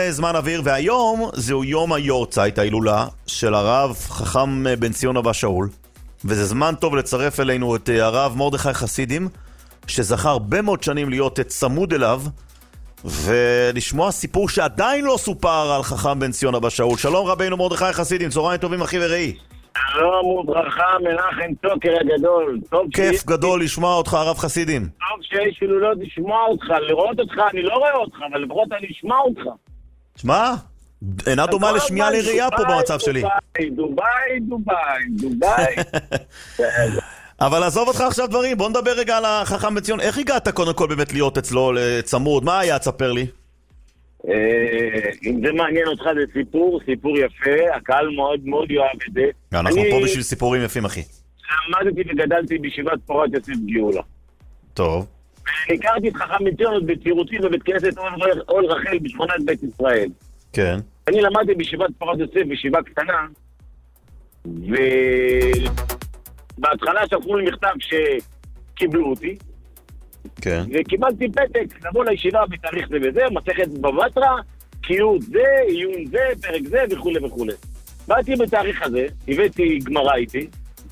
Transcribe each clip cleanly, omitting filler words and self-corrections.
זמן אוויר, והיום זהו יום היורצייט, ההילולה של הרב חכם בן ציון אבא שאול, וזה זמן טוב לצרף אלינו את הרב מרדכי חסידים, שזכה הרבה מאוד שנים להיות צמוד אליו, ולשמוע סיפור שעדיין לא סופר על חכם בן ציון אבא שאול. שלום רבינו מרדכי חסידים, צהריים טובים אחי ורעי. שלום וברכה, מנחם טוקר הגדול. כיף גדול לשמוע אותך הרב חסידים. טוב שיש הילולות לשמוע אותך, לראות אותך, אני לא רואה אותך, אבל לפחות אני אשמע אותך. שמע, אינה דומה לשמיעה לראייה פה במצב שלי. דוביי. אבל עזוב אותך עכשיו דברים, בוא נדבר רגע על החכם בן ציון. איך הגעת קודם כל באמת להיות אצלו לצמוד? מה היה? תספר לי. אם זה מעניין אותך, זה סיפור יפה, הקהל מאוד מאוד יאהב את זה. אנחנו פה בשביל סיפורים יפים אחי. עמדתי וגדלתי בישיבת פורת יוסף גאולה. טוב. הכרתי את חכם בן ציון בצעירותי בבית כנסת אול רחל בשכונת בית ישראל. כן. אני למדתי בישיבת פורת יוסף, בישיבה קטנה, ובהתחלה שלחו לי מכתב שקיבלו אותי. כן. וקיבלתי פתק, לבוא לישיבה בתאריך זה וזה, מסכת בבטרה, קיוד זה, עיון זה, פרק זה וכו' וכו'. באתי בתאריך הזה, הבאתי גמרא איתי,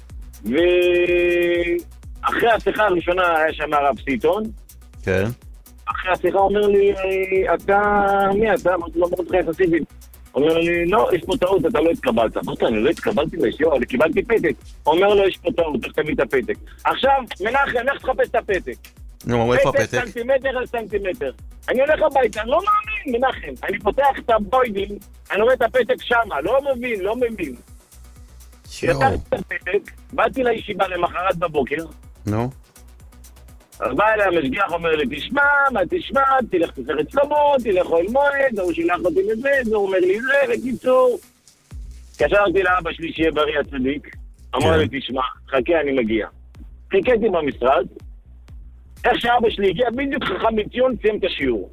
ואחרי השיחה הראשונה היה שם הרב סיטון. כן. אחרי השיחה אומר לי, אתה, מי אתה? אמרתי לו, מרדכי חסידים. אומר לי, לא, יש פה טעות, אתה לא התקבלת. אמרתי, אני לא התקבלתי לישיבה, אבל קיבלתי פתק. אומר לו, יש פה טעות, איך תביא את הפתק. עכשיו, מנחם, איך תחפש את הפתק? נו, איפה הפתק? פתק סנטימטר על סנטימטר. אני הולך הביתה, לא מאמין, מנחם. אני פותח את הבוידים, אני רואה את הפתק שמה, לא מבין. פתחתי את הפתק, באתי לישיבה למחרת בבוקר. נו. אז בא אליי המשגיח, אומר לי, תשמע, תלך תסרט שלמה, תלך אוהל מועד, הוא שילח אותי לזה, זה אומר לי זה, בקיצור. קשרתי לאבא שלי שיהיה בריא הצדיק, אמר לי, תשמע, חכה, אני מגיע. חיכיתי במשרד, איך שאבא שלי הגיע, בדיוק חכם בן ציון סיים את השיעור.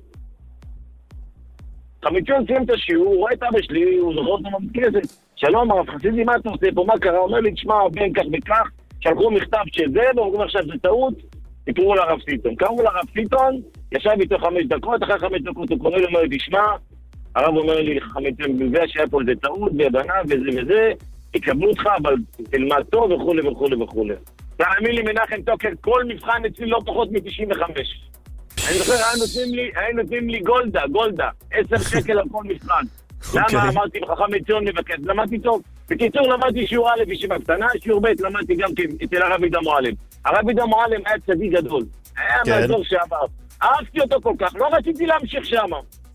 חכם בן ציון סיים את השיעור, הוא רואה את אבא שלי, הוא זוכר אותו בכנסת. שלום, הרב חסידי, מה אתה עושה פה, מה קרה? הוא אומר לי, תשמע, בן כך וכך, שלחו מכתב שזה, ואומרים עכשיו זה טעות, יקראו לרב סיטון. קראו לרב סיטון, ישב איתו 5 דקות, אחרי 5 דקות הוא קורא לי, אומר לי, תשמע, הרב אומר לי, חכם שהיה פה איזה טעות, בהבנה וזה, יקבלו אותך, אבל תלמד טוב וכו'. תאמין לי מנחם טוקר, כל מבחן אצלי לא פחות מ-95. אני זוכר, היו נותנים לי גולדה, 10 שקל על כל מבחן. למה אמרתי בחכם בן ציון מבקש? למדתי טוב. בקיצור, למדתי שיעור א' בישיבה קטנה, שיעור ב' למדתי גם אצל הרב יהודה מועלם. הרב יהודה מועלם היה צדיק גדול. היה מהאזור שעבר. אהבתי אותו כל כך, לא רציתי להמשיך שם.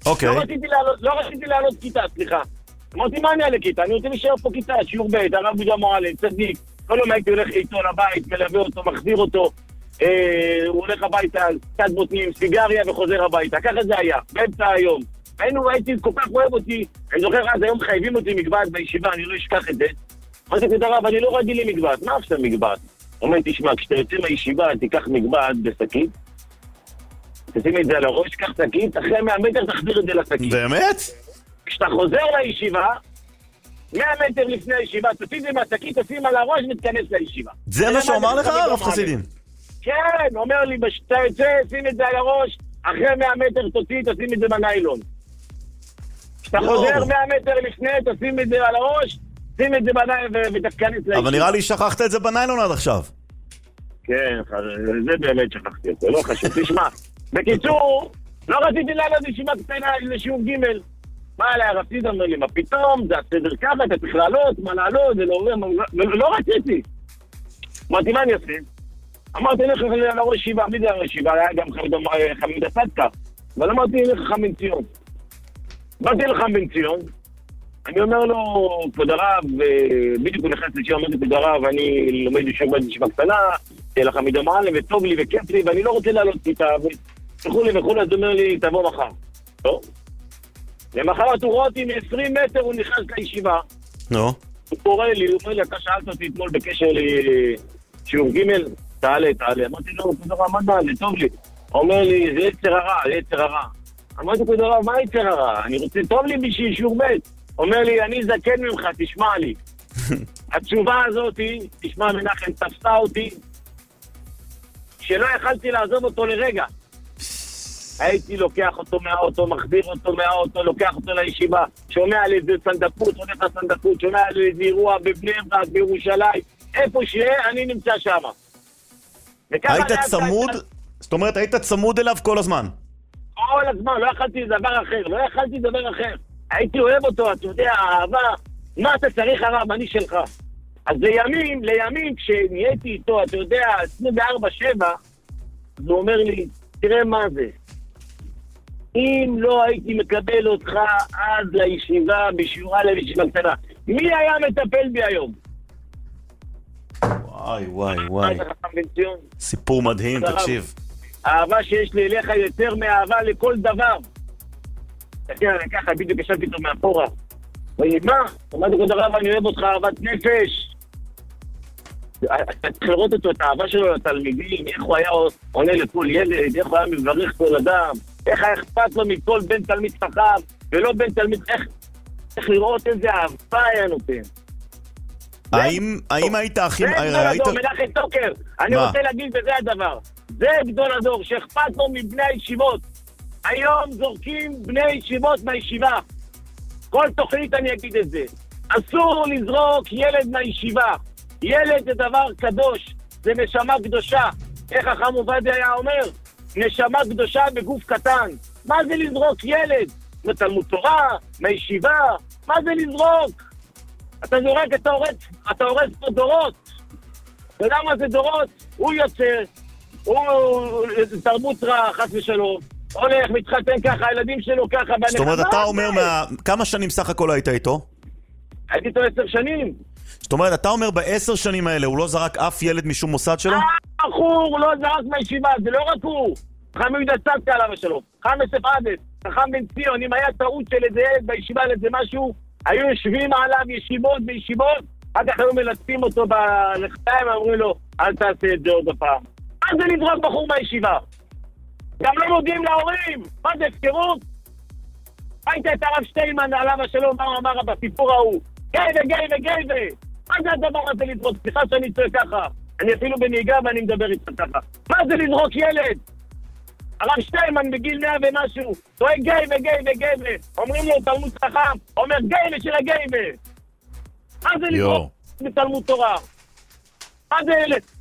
לא רציתי לעלות כיתה, סליחה. אמרתי, מה אני אעלה כיתה? אני רוצה להישאר פה כיתה, שיעור ב', הרב יהודה מועלם, צדיק. כל יום הייתי הולך איתו לבית, מלווה אותו, מחזיר אותו. הוא הולך הביתה, קצת בוטנים, סיגריה וחוזר הביתה. ככה זה היה, באמצע היום. הייתי כל כך אוהב אותי, אני זוכר אז היום חייבים אותי מגבעת בישיבה, אני לא אשכח את זה. אמרתי כזה רב, אני לא רגיל לי מגבעת, מה עכשיו מגבעת? הוא אומר, תשמע, כשאתה יוצא מהישיבה, תיקח מגבעת בשקית, תשים את זה על הראש, קח שקית, אחרי 100 מטר תחזיר את זה לשקית. באמת? כשאתה חוזר לישיבה, 100 מטר לפני הישיבה, תשים את זה מהשקית, תשים על הראש ותכנס לישיבה. זה מה שאומר לך הרב חסידים? כן, אומר לי, כשאתה יוצא, שים את זה על הראש, אחרי 100 מטר תשים את זה בניילון. כשאתה חוזר 100 מטר לפני, תשים את זה על הראש, שים את זה בניילון ותכנס לישיבה. אבל נראה לי שכחת את זה בניילון עד עכשיו. כן, זה באמת שכחתי אותו, לא חשוב. תשמע, בקיצור, לא רציתי לעלות לישיבה קטנה לשיעור ג' מה עליי הרב סיטון אומר לי, מה פתאום, זה הסדר ככה, אתה צריך לעלות, מה לעלות, זה לא רציתי. אמרתי, מה אני אעשה? אמרתי, אני הולך לראש ישיבה, מי זה הראש ישיבה? היה גם חמיד הסדקה, אבל אמרתי, אני הולך לחכם בן ציון. באתי לחכם בן ציון, אני אומר לו, כבוד הרב, בדיוק הוא נכנס לישיבה, אמרתי, כבוד הרב, אני לומד בישיבה קטנה, לחמיד המעלם, וטוב לי וכיף לי, ואני לא רוצה לעלות איתה, וכולי, אז הוא אומר לי, תבוא מחר. טוב? למחרת הוא רואה אותי מ-20 מטר, הוא נכנס לישיבה. נו. הוא קורא לי, הוא אומר לי, אתה שאלת אותי אתמול בקשר לשיעור ג' תעלה. אמרתי לו, כבוד הרב, מה תעלה? טוב לי. הוא אומר לי, זה יצר הרע. אמרתי, כבוד הרב, מה יצר הרע? אני רוצה, טוב לי בשביל שיעור ב'. אומר לי, אני זקן ממך, תשמע לי. התשובה הזאת, תשמע מנחם, תפסה אותי, שלא יכלתי לעזוב אותו לרגע. הייתי לוקח אותו מהאוטו, מחזיר אותו מהאוטו, לוקח אותו לישיבה, שומע על איזה סנדקות, הולך לסנדקות, שומע על איזה אירוע בבני ברק, בירושלים, איפה שיהיה, אני נמצא שם. היית צמוד? זאת אומרת, היית צמוד אליו כל הזמן? כל הזמן, לא יכלתי דבר אחר, הייתי אוהב אותו, אתה יודע, אהבה, מה אתה צריך הרב, אני שלך. אז לימים, כשנהייתי איתו, אתה יודע, 24/7, הוא אומר לי, תראה מה זה. אם לא הייתי מקבל אותך אז לישיבה, בשיעורה לישיבה קטנה, מי היה מטפל בי היום? וואי. סיפור מדהים, תקשיב. האהבה שיש לי אליך יותר מאהבה לכל דבר. תקשיב, אני ככה, בדיוק ישבתי איתו מאחורה. מה? אמרתי כבוד הרב, אני אוהב אותך אהבת נפש. אתה צריך לראות אותו, את האהבה שלו לתלמידים, איך הוא היה עונה לכל ילד, איך הוא היה מברך כל אדם, איך היה אכפת לו מכל בן תלמיד חכם, ולא בן תלמיד, איך לראות איזה אהבה היה נותן. האם היית הכי... זה גדול הדור, מנחם טוקר, אני רוצה להגיד בזה הדבר. זה גדול הדור, שאכפת לו מבני הישיבות. היום זורקים בני ישיבות מהישיבה. כל תוכנית אני אגיד את זה. אסור לזרוק ילד מהישיבה. ילד זה דבר קדוש, זה נשמה קדושה. איך החכם עובדיה היה אומר? נשמה קדושה בגוף קטן. מה זה לזרוק ילד? מתלמוד תורה, מהישיבה? מה זה לזרוק? אתה זורק, אתה הורס פה דורות. אתה יודע מה זה דורות? הוא יוצא, הוא תרבות רע, חס ושלום. הולך, מתחתן ככה, הילדים שלו ככה. זאת אומרת, אתה אומר, כמה שנים סך הכל היית איתו? הייתי איתו 10 שנים. זאת אומרת, אתה אומר ב10 שנים האלה, הוא לא זרק אף ילד משום מוסד שלו? הוא לא זרק מהישיבה, זה לא רק הוא. חכם יהודה צדקה עליו שלו. חכם יוסף עדס, חכם בן ציון, אם היה טעות של איזה ילד בישיבה לאיזה משהו, היו יושבים עליו בישיבות, עד כך היו מלטפים אותו בלחיים, אמרו לו, אל תעשה את זה עוד הפעם. מה זה לזרוק בחור מהישיבה? גם לא מודיעים להורים. מה זה, הפקרות? היית את הרב שטיינמן עליו השלום, מה הוא אמר בסיפור ההוא? גייבה. מה זה הדבר הזה לזרוק? סליחה שאני צועק ככה. אני אפילו בנהיגה ואני מדבר איתך ככה. מה זה לזרוק ילד? הרב שטיינמן בגיל 100 ומשהו, צועק גייבה. אומרים לו תלמוד חכם, אומר גייבה של הגייבה. מה זה לזרוק בתלמוד תורה? מה זה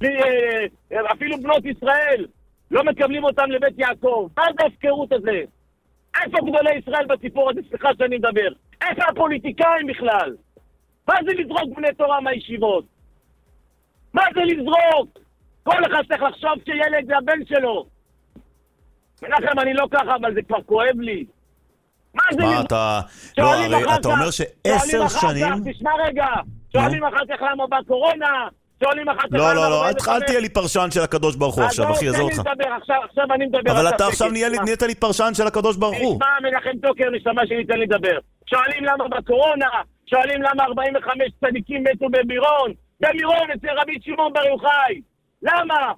אפילו בנות ישראל? לא מקבלים אותם לבית יעקב. מה זה ההפקרות הזה? איפה גדולי ישראל בסיפור הזה? סליחה שאני מדבר. איפה הפוליטיקאים בכלל? מה זה לזרוק בני תורה מהישיבות? מה זה לזרוק? כל אחד צריך לחשוב שילד זה הבן שלו. מנחם, אני לא ככה, אבל זה כבר כואב לי. מה זה לזרוק? לא, הרי אתה אומר ש10 שנים... תשמע רגע. שואלים אחר כך למה בקורונה... לא, התחלתי לי פרשן של הקדוש ברוך הוא עכשיו, אחי, עזור אותך. עכשיו אני מדבר. אבל אתה עכשיו נהיית לי פרשן של הקדוש ברוך הוא. תשמע, מנחם טוקר, נשמה שלי, תן לי לדבר. שואלים למה בקורונה, שואלים למה 45 צדיקים מתו במירון, אצל רבי שמעון בר יוחאי. למה?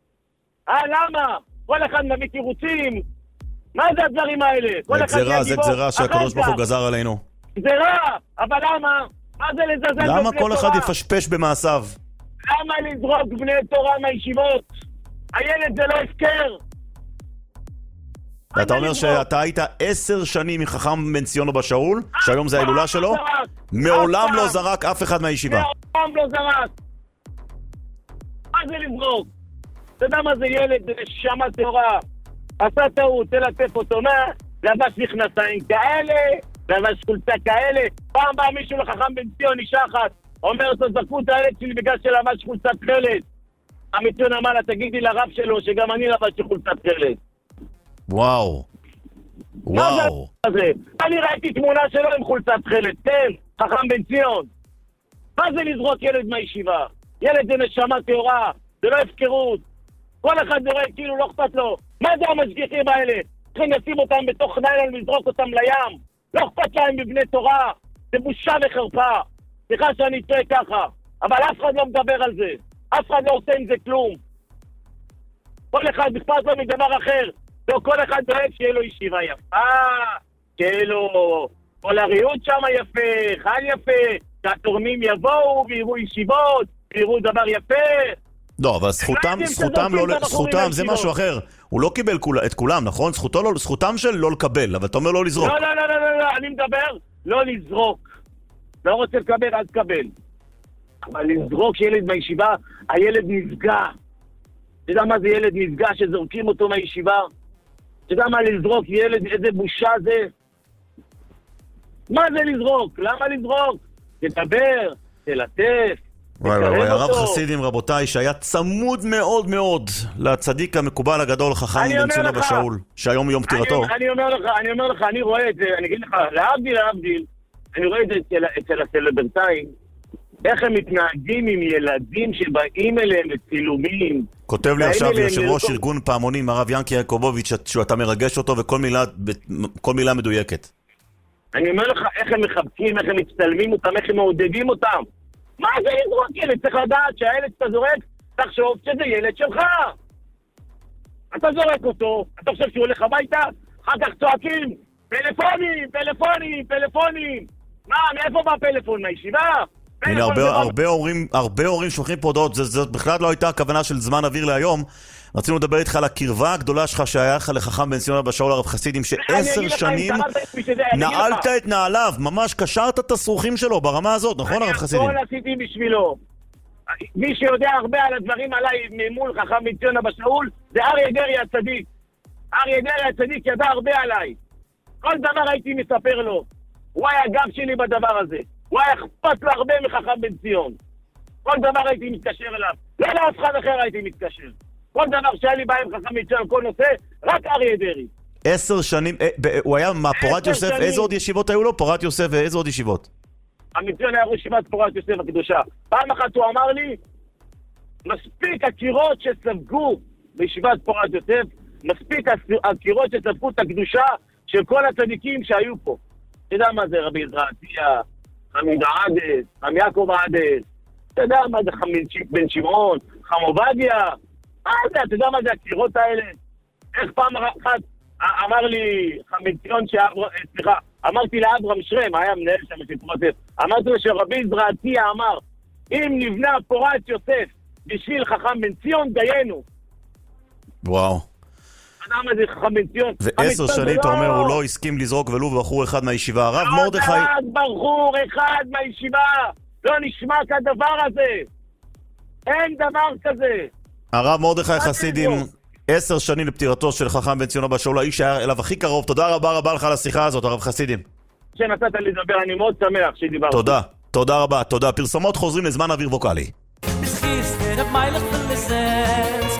למה? כל אחד מביא תירוצים. מה זה הדברים האלה? זה גזרה שהקדוש ברוך הוא גזר עלינו. גזרה, אבל למה? מה זה לזלזל? למה כל אחד יפשפש במעשיו? למה לזרוק בני תורה מהישיבות? הילד זה לא הפקר. ואתה אומר שאתה היית 10 שנים מחכם בן ציון אבא שאול, שהיום זה ההילולה שלו, מעולם לא זרק אף אחד מהישיבה. מעולם לא זרק. מה זה לזרוק? אתה יודע מה זה ילד, זה נשמה טהורה. עשה טעות, תלטף אותו, לבש מכנסיים כאלה, לבש חולצה כאלה. פעם בא מישהו לחכם בן ציון, אישה אחת, אומר אותו, זרקו את הילד שלי בגלל שלבש חולצת חלד. המצון אמר לה, תגידי לרב שלו שגם אני לבש חולצת חלד. וואו. אני ראיתי תמונה שלו עם חולצת חלד, כן, חכם בן ציון. מה זה לזרוק ילד מהישיבה? ילד זה נשמה טהורה, זה לא הפקרות. כל אחד רואה כאילו לא אכפת לו. מה זה המשגיחים האלה? צריכים לשים אותם בתוך ניילון ולזרוק אותם לים. לא אכפת להם בבני תורה. זה בושה וחרפה. סליחה שאני צועק ככה, אבל אף אחד לא מדבר על זה. אף אחד לא עושה עם זה כלום. כל אחד אכפת לו מדבר אחר. כל אחד דואג שיהיה לו ישיבה יפה, שיהיה לו כל הריאות שם יפה, חל יפה, שהתורמים יבואו ויראו ישיבות, ויראו דבר יפה. לא, אבל זכותם זה משהו אחר. הוא לא קיבל את כולם, נכון? זכותם של לא לקבל, אבל אתה אומר לא לזרוק. לא, אני מדבר לא לזרוק. לא רוצה לקבל, אז קבל. אבל לזרוק ילד מהישיבה, הילד נפגע. אתה יודע מה זה ילד נפגע שזורקים אותו מהישיבה? אתה יודע מה לזרוק ילד, איזה בושה זה? מה זה לזרוק? למה לזרוק? תדבר, תלטף, וואי, הרב חסידים, רבותיי, שהיה צמוד מאוד מאוד לצדיק המקובל הגדול, חכם בן ציון אבא שאול, שהיום יום פטירתו. אני אומר לך, אני רואה את זה, אני אגיד לך, להבדיל, אני רואה את זה אצל הסלברטאים, איך הם מתנהגים עם ילדים שבאים אליהם לצילומים. כותב לי עכשיו יושב ראש ארגון פעמונים, הרב ינקי יעקובוביץ', שאתה מרגש אותו וכל מילה מדויקת. אני אומר לך, איך הם מחבקים, איך הם מצטלמים אותם, איך הם מעודדים אותם. מה זה לזרוק ילד? צריך לדעת שהילד שאתה זורק, תחשוב שזה ילד שלך. אתה זורק אותו, אתה חושב שהוא הולך הביתה, אחר כך צועקים, פלאפונים. מה, מאיפה בא פלאפון? מהישיבה? הנה, הרבה הורים שולחים פה הודעות, זאת בכלל לא הייתה הכוונה של זמן אוויר להיום. רצינו לדבר איתך על הקרבה הגדולה שלך שהיה לך לחכם בן ציון אבא שאול הרב חסידים, ש10 שנים נעלת את נעליו, ממש קשרת את הסרוכים שלו ברמה הזאת, נכון הרב חסידים? אני הכל עשיתי בשבילו. מי שיודע הרבה על הדברים עליי ממול חכם בן ציון אבא שאול, זה אריה דרעי הצדיק. אריה דרעי הצדיק ידע הרבה עליי. כל דבר הייתי מספר לו. הוא היה גב שלי בדבר הזה. הוא היה אכפת לו הרבה מחכם בן ציון. כל דבר הייתי מתקשר אליו. לא לאף אחד אחר הייתי מתקשר. כל דבר שהיה לי בהם חכם בן ציון, כל נושא, רק אריה דרעי. 10 שנים, הוא היה מה, פורת יוסף, איזה עוד ישיבות היו לו? פורת יוסף ואיזה עוד ישיבות? המצוין היה ראש ישיבת פורת יוסף הקדושה. פעם אחת הוא אמר לי, מספיק הקירות שספגו בישיבת פורת יוסף, מספיק הקירות שספגו את הקדושה של כל הצדיקים שהיו פה. אתה יודע מה זה רבי זרעתיה, חמיד עדס, חמי יעקב עדס, אתה יודע מה זה בן שמעון, חם עובדיה, אתה יודע מה זה הקירות האלה? איך פעם אחת אמר לי חמיציון, סליחה, אמרתי לאברהם שרם, היה מנהל שם של פורת יוסף, אמרתי לו שרבי זרעתיה אמר, אם נבנה פורת יוסף בשביל חכם בן ציון, דיינו. וואו. אדם הזה חכם בן ציון. ו10 שנים אתה אומר, הוא לא הסכים לזרוק ולו בחור אחד מהישיבה. הרב מרדכי... רק בחור אחד מהישיבה. לא נשמע כדבר הזה. אין דבר כזה. הרב מרדכי חסידים, 10 שנים לפטירתו של חכם בן ציון אבא שאול, האיש שהיה אליו הכי קרוב. תודה רבה לך על השיחה הזאת, הרב חסידים. שנתת לי לדבר, אני מאוד שמח שדיברתי. תודה רבה. פרסומות חוזרים לזמן אוויר ווקלי.